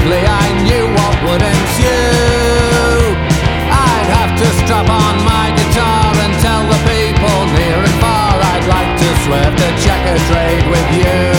quickly I knew what would ensue. I'd have to strap on my guitar and tell the people near and far I'd like to swerve the checker trade with you.